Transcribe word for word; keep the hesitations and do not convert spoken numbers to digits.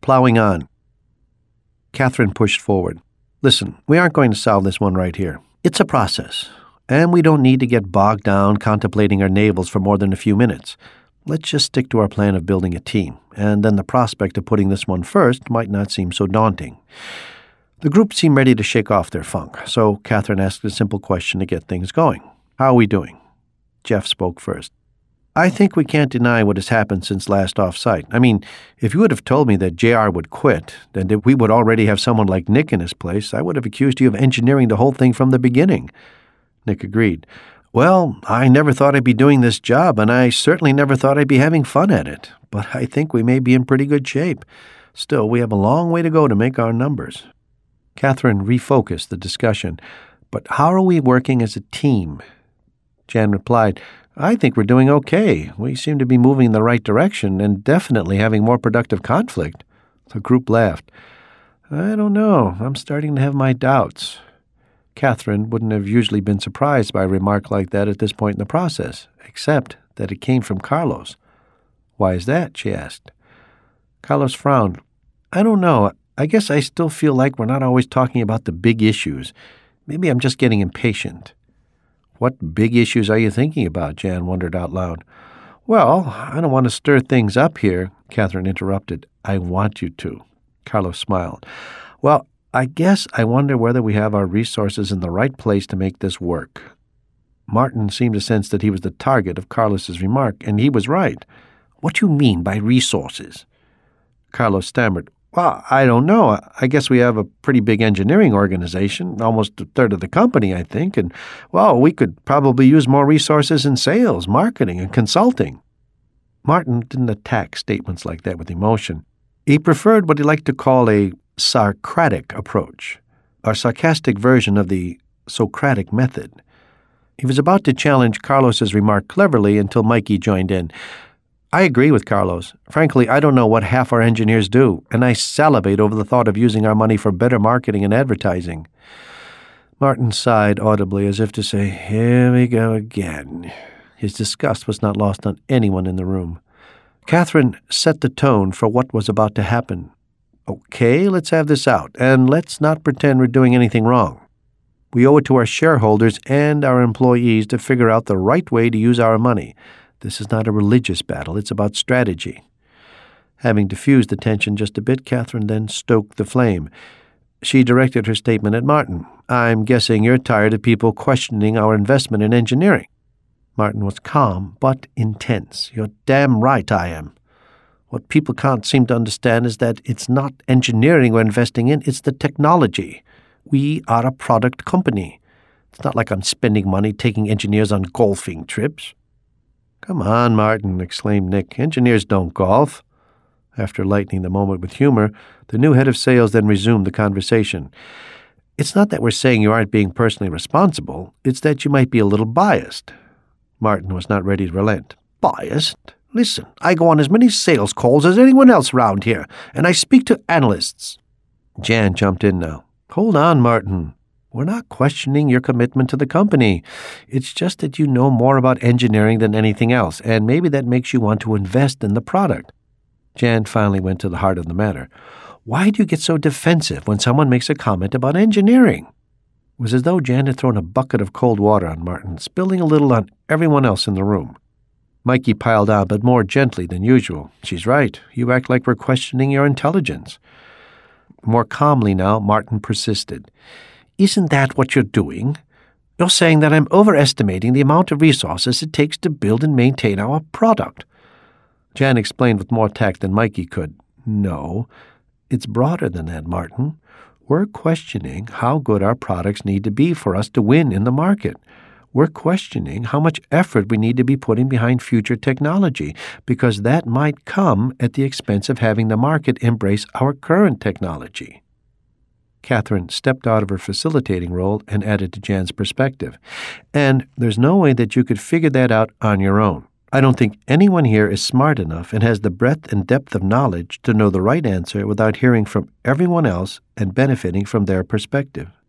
plowing on. Catherine pushed forward. Listen, we aren't going to solve this one right here. It's a process, and we don't need to get bogged down contemplating our navels for more than a few minutes. Let's just stick to our plan of building a team, and then the prospect of putting this one first might not seem so daunting. The group seemed ready to shake off their funk, so Catherine asked a simple question to get things going. How are we doing? Jeff spoke first. I think we can't deny what has happened since last off-site. I mean, if you would have told me that J R would quit, and that we would already have someone like Nick in his place, I would have accused you of engineering the whole thing from the beginning. Nick agreed. Well, I never thought I'd be doing this job, and I certainly never thought I'd be having fun at it. But I think we may be in pretty good shape. Still, we have a long way to go to make our numbers. Catherine refocused the discussion. But how are we working as a team? Jan replied, I think we're doing okay. We seem to be moving in the right direction and definitely having more productive conflict. The group laughed. I don't know. I'm starting to have my doubts. Catherine wouldn't have usually been surprised by a remark like that at this point in the process, except that it came from Carlos. Why is that? She asked. Carlos frowned. I don't know. I guess I still feel like we're not always talking about the big issues. Maybe I'm just getting impatient. What big issues are you thinking about? Jan wondered out loud. Well, I don't want to stir things up here, Catherine interrupted. I want you to. Carlos smiled. Well, I guess I wonder whether we have our resources in the right place to make this work. Martin seemed to sense that he was the target of Carlos's remark, and he was right. What do you mean by resources? Carlos stammered. Well, I don't know. I guess we have a pretty big engineering organization, almost a third of the company, I think, and, well, we could probably use more resources in sales, marketing, and consulting. Martin didn't attack statements like that with emotion. He preferred what he liked to call a Socratic approach, a sarcastic version of the Socratic method. He was about to challenge Carlos's remark cleverly until Mikey joined in. I agree with Carlos. Frankly, I don't know what half our engineers do, and I salivate over the thought of using our money for better marketing and advertising. Martin sighed audibly as if to say, Here we go again. His disgust was not lost on anyone in the room. Catherine set the tone for what was about to happen. Okay, let's have this out, and let's not pretend we're doing anything wrong. We owe it to our shareholders and our employees to figure out the right way to use our money. This is not a religious battle. It's about strategy. Having diffused the tension just a bit, Catherine then stoked the flame. She directed her statement at Martin. I'm guessing you're tired of people questioning our investment in engineering. Martin was calm, but intense. You're damn right I am. What people can't seem to understand is that it's not engineering we're investing in, it's the technology. We are a product company. It's not like I'm spending money taking engineers on golfing trips. Come on, Martin, exclaimed Nick. Engineers don't golf. After lightening the moment with humor, the new head of sales then resumed the conversation. It's not that we're saying you aren't being personally responsible. It's that you might be a little biased. Martin was not ready to relent. Biased? Listen, I go on as many sales calls as anyone else round here, and I speak to analysts. Jan jumped in now. Hold on, Martin. We're not questioning your commitment to the company. It's just that you know more about engineering than anything else, and maybe that makes you want to invest in the product. Jan finally went to the heart of the matter. Why do you get so defensive when someone makes a comment about engineering? It was as though Jan had thrown a bucket of cold water on Martin, spilling a little on everyone else in the room. Mikey piled on, but more gently than usual. She's right. You act like we're questioning your intelligence. More calmly now, Martin persisted. Isn't that what you're doing? You're saying that I'm overestimating the amount of resources it takes to build and maintain our product. Jan explained with more tact than Mikey could. No, it's broader than that, Martin. We're questioning how good our products need to be for us to win in the market. We're questioning how much effort we need to be putting behind future technology, because that might come at the expense of having the market embrace our current technology. Catherine stepped out of her facilitating role and added to Jan's perspective. And there's no way that you could figure that out on your own. I don't think anyone here is smart enough and has the breadth and depth of knowledge to know the right answer without hearing from everyone else and benefiting from their perspective.